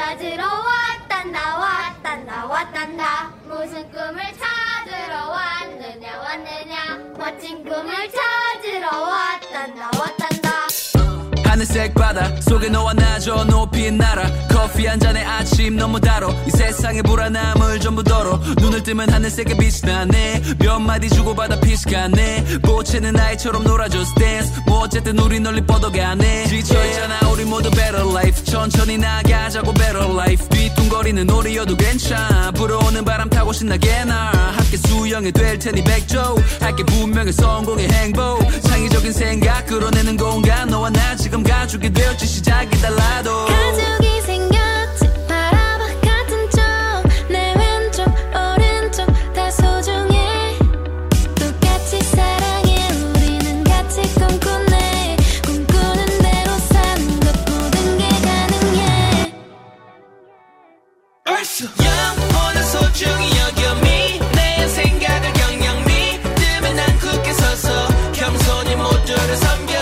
찾으러 왔단다 왔단다 왔단다. 무슨 꿈을 찾으러 왔느냐 멋진 꿈을 찾으러 왔단다 왔단다. 하늘색 바다 속에 너와 나 저 높이 날아. 커피 한 잔에 아침 너무 달어. 이 세상의 불안함을 전부 덜어. 눈을 뜨면 하늘색의 빛이 나네. 몇 마디 주고받아 피식하네. 보채는 아이처럼 놀아줘 dance. 뭐 어쨌든 우리 널리 뻗어가네. 지쳐있잖아 우리 모두 better life. 천천히 나가자고 better life. 뒤뚱거리는 우리여도 괜찮아. 불어오는 바람 타고 신나게 날 함께 수영이 될 테니 백조. 할게 분명히 성공의 행복. 창의적인 생각 끌어내는 공간. 너와 나 지금 가족이 되었지 시작이 달라도. 가족이 생겼지 바라봐 같은 쪽. 내 왼쪽 오른쪽 다 소중해. 똑같이 사랑해 우리는 같이 꿈꾸네. 꿈꾸는 대로 사는 것 모든 게 가능해. 영원한 소중히 여겨미 내 생각을 경영 믿으면 난 굳게 서서 겸손히 모두를 섬겨.